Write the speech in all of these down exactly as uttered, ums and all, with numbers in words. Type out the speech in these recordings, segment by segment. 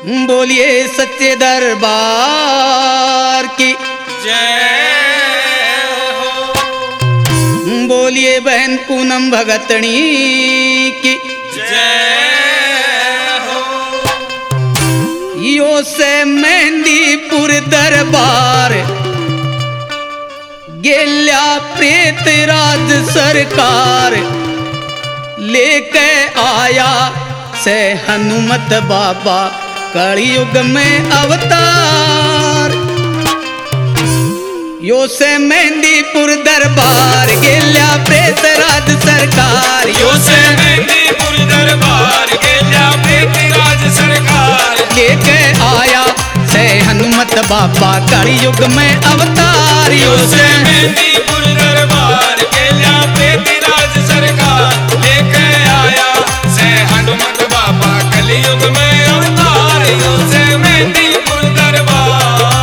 बोलिए सच्चे दरबार की जय हो। बोलिए बहन पूनम भगतनी की जय हो। यो से मेहंदीपुर दरबार गेल्या प्रेत राज सरकार लेके आया से हनुमत बाबा कलयुग में अवतार। यो से मेहंदीपुर दरबार गेल्या प्रेत राज सरकार। यो से मेहंदीपुर दरबार गेल्या प्रेत राज सरकार लेके आया से हनुमत बाबा कलयुग में अवतार। यो से मेहंदीपुर दरबार गेल्या प्रेत राज सरकार लेके आया से हनुमत बाबा कलयुग में अवतार। यो से मेहंदीपुर दरबार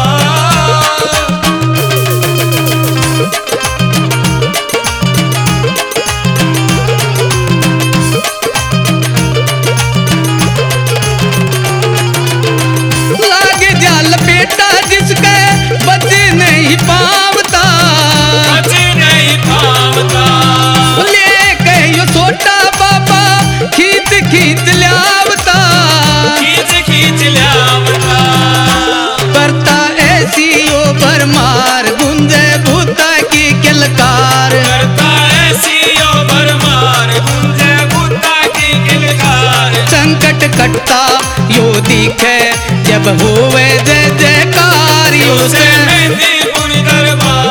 लागे जाल बेटा जिसके बच नहीं पावता, बच नहीं पावता। लेके यो छोटा बाबा खींच खींच लावता, खींच खींच लावता। करता ऐसी ओ भरमार गुंजे भूता की किलकार। करता ऐसी ओ भरमार गुंजे भूता की किलकार। संकट कटता यो दिखे जब होवे जय जयकार। यो यो से से मेहंदीपुर दरबार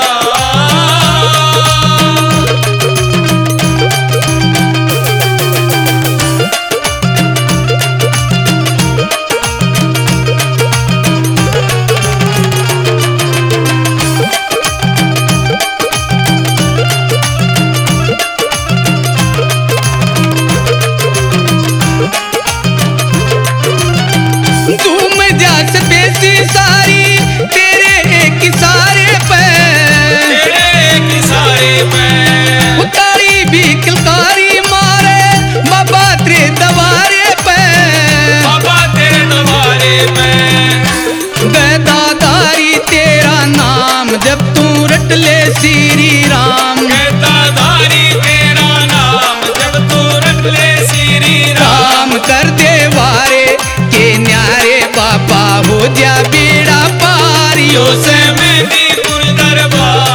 धूम जास बेसी सारी तेरे एक इशारे पे, तेरे एक इशारे पे। उतारी भी किलकारी मारे बाबा तेरे दवारे पे। बाबा तेरे दरबारे पे गदाधारी तेरा नाम जब तू रट ले श्री राम। गदाधारी तेरा नाम जब तू रट ले श्री राम। राम कर दे वारे के न्यारे बाबा हो जा बेड़ा पार। यो यो से से मेहंदीपुर दरबार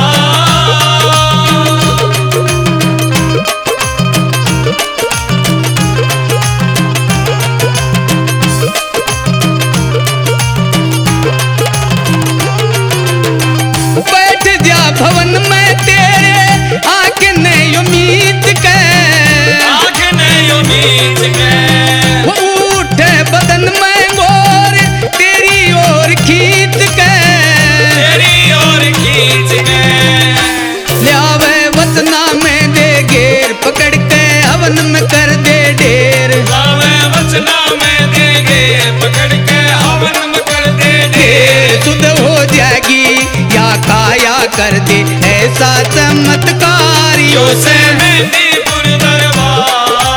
बैठ जा भवन में तेरे आंख नहीं उम्मीद के। आँख नहीं उम्मीद के। उठे बदन में गोर तेरी ओर खींच के। तेरी ओर खींच के। ल्यावे वतना में दे घेर पकड़ के हवन में कर दे ढेर। गावे वचना में देगे पकड़ के हवन में कर दे ढेर ढेर। शुद्ध हो जाएगी या काया कर दे ऐसा चमत्कार। यो यो से से मेहंदीपुर दरबार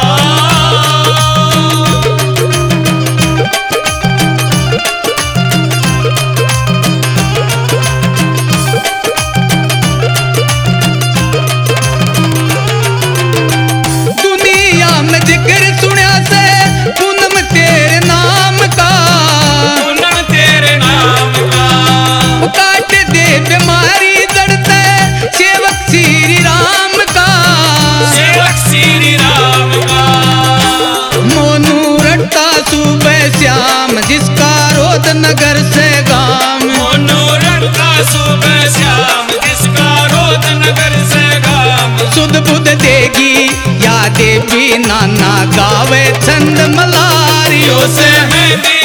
दुनिया में जिक्र सुना से पूनम तेरे नाम का। पूनम तेरे नाम का। वो काट दे बीमारी जड़ से सेवक श्री राम का। सेवक श्री राम का। मोनू रट्टा सुबह श्याम जिसका रोद नगर से गाम। मनोरथ का सुबह श्याम जिसका रोद नगर से गाम। सुध बुध देगी या देवी नाना गावे छंद मलार। यो यो से से मेहंदी